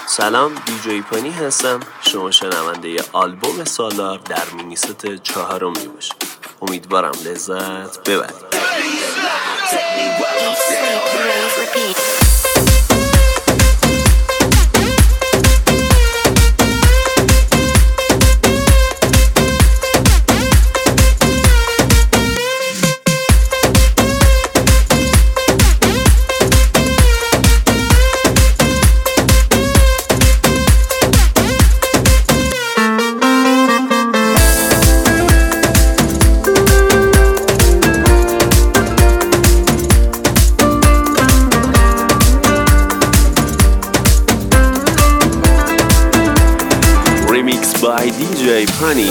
سلام، دیجی پانی هستم. شما شنونده آلبوم سالار در مینیست 4 باشید. امیدوارم لذت ببرید. by DJ Pani.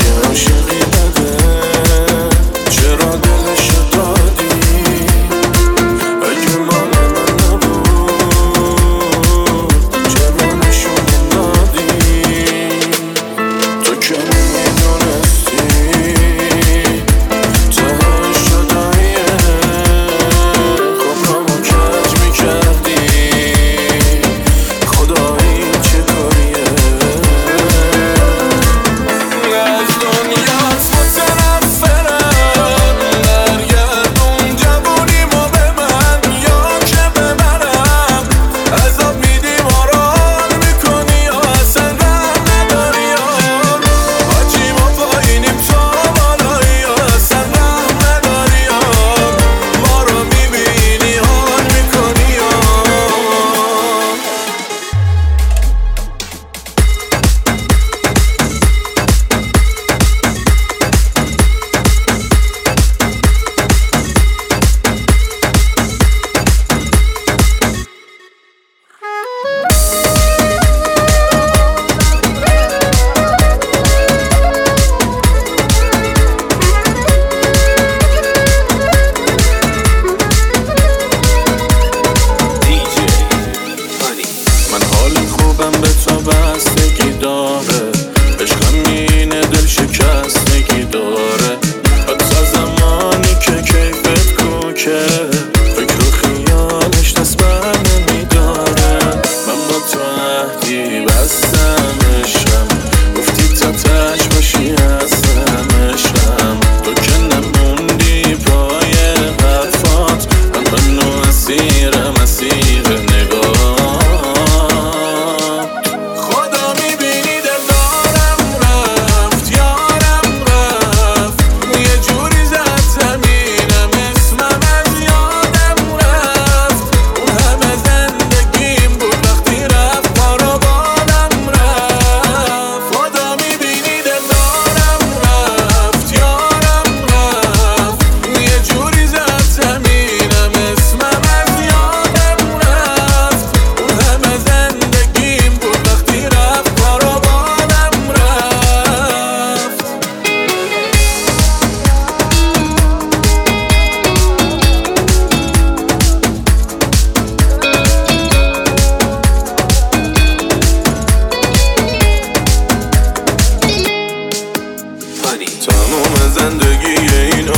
تمام زندگی این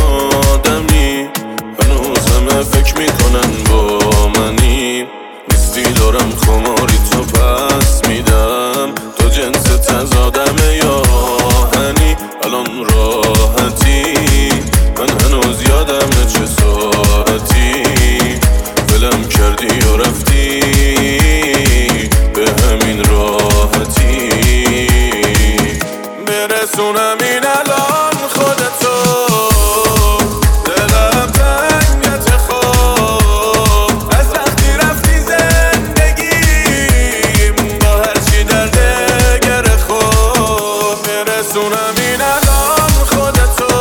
آدمی هنوز همه فکر میکنن با منی نیستی دارم خماری تو پس میدم تو جنس تزادمه یا هنی الان راحتی من هنوز یادمه چه ساعتی ولم کردی و رفتی به همین راحتی برسونم این الان خودتو دلم تنگت خواب از وقتی رفتی زندگیم با هرچی درده گره خواب برسونم این الان خودتو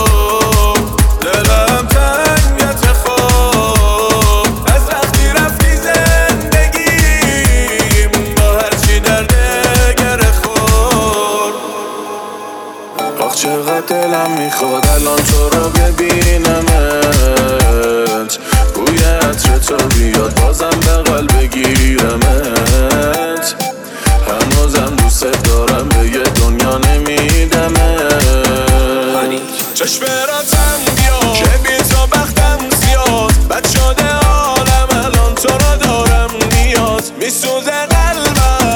دلم تنگت خواب از وقتی رفتی زندگیم با هرچی درده گره خواب آخ چقدر دلم میخواد الان تو رو ببینمت بوی عطر تو بیاد بازم بغل بگیرمت هنوزم دوست دارم به یه دنیا نمیدمت چشم راتم بیا که بی تو بختم زیاد بد شده حالم الان تو رو دارم نیاز میسوزه قلبم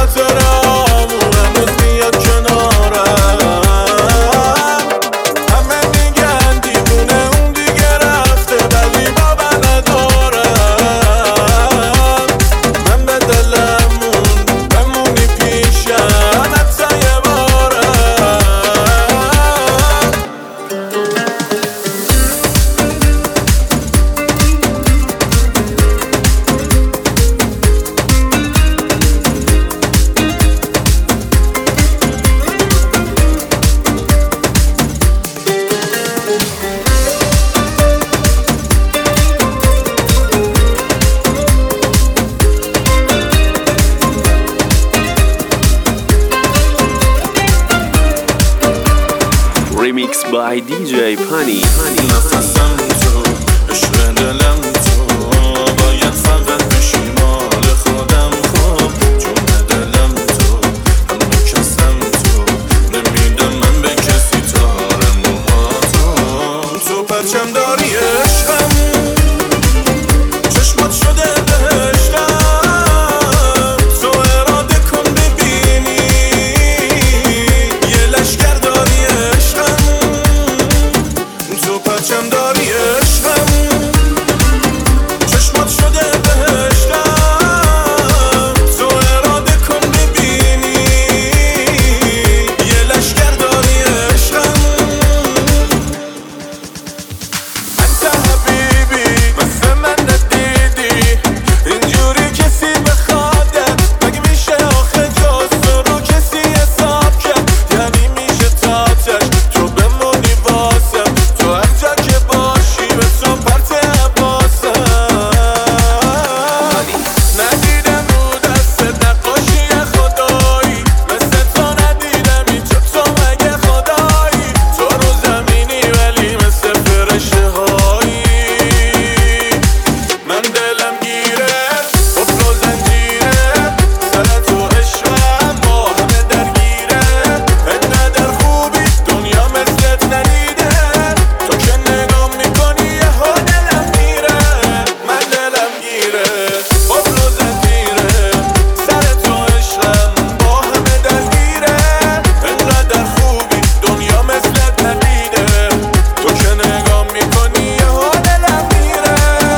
خاطرم اون هنوز میاد کنارم. همه میگن دیوونه اون دیگه رفته ولی باور ندارم. من به دلمون بمونی پیشم حتی یه بارم. Remix by DJ Pani. نفسم تو عشق دلم تو باید فقط بشی مال خودم. خب جون دلم تو همه کسم تو نمیدم من به کسی تار موهاتو. تو پرچم داری عشقم چشمات شده بهشتم. تو اراده کن ببینی یه لشکر داری عشقم. تو پرچم داری عشقم چشمات شده بهشتم. تو اراده کن ببینی یه لشکر داری عشقم. انت حبیبی مثل من ندیدی اینجوری کسی بخوادت. مگه میشه آخه جز تو رو کسی حساب کرد؟ یعنی میشه تاتش تو بمونی واسم. تو هر جا که باشی به تو پرت عباسم. ندیدم رو دست نقاشی خدایی مثل تو ندیدم این تو مگه خدایی. تو رو زمینی ولی مثل فرشته هایی. من دلم گیره قفل و زنجیره سر تو عشقم با همه درگیره. انقدر خوبی دنیا مثلت ندیده. تو که نگاه میکنی یهو دلم میره. من دلم گیره قفل و زنجیره سر تو عشقم با همه درگیره. انقدر خوبی دنیا مثلت ندیده. تو که نگاه میکنی یهو دلم میره.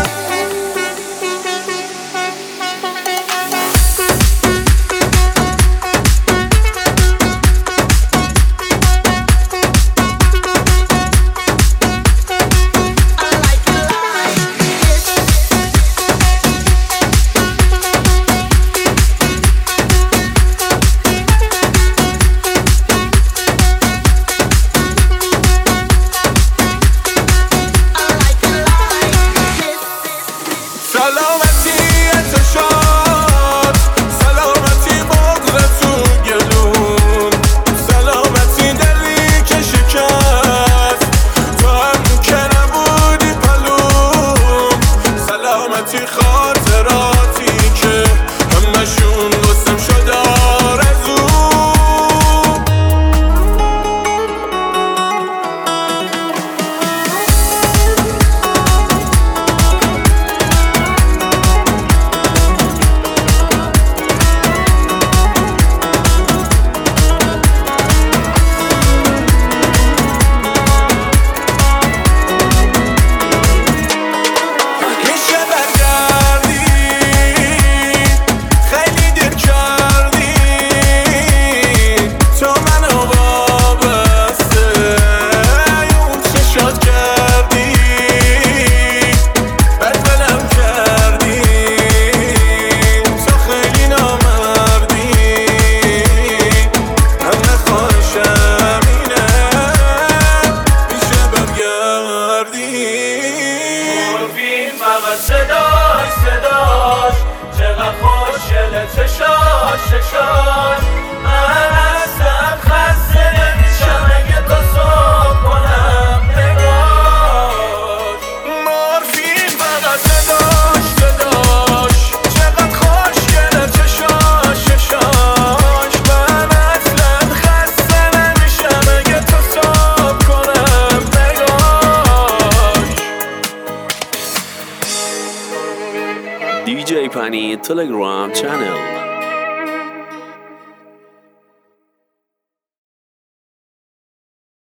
سلامتی تو شاد سلامتی بغض تو گلون. سلامتی دلی که شکست تو هم که نبودی پلوم. سلامتی خاطراتی که همشون واسم شد آرزو. میشه برگردی خیلی دیر کردی. تو منو وابسته اون چشات کردی. بد بلم کردی تو خیلی نامردی. همه خواهشم اینه میشه برگردی. مورفین فقط صداش چقدر خوشگله چشاش. من اصلا خسته نمیشم اگه تو صبح کنم نگاش. مورفین فقط صداش چقدر خوشگله چشاش. من اصلا خسته نمیشم اگه تو صبح کنم نگاش. DJ Pani Telegram channel.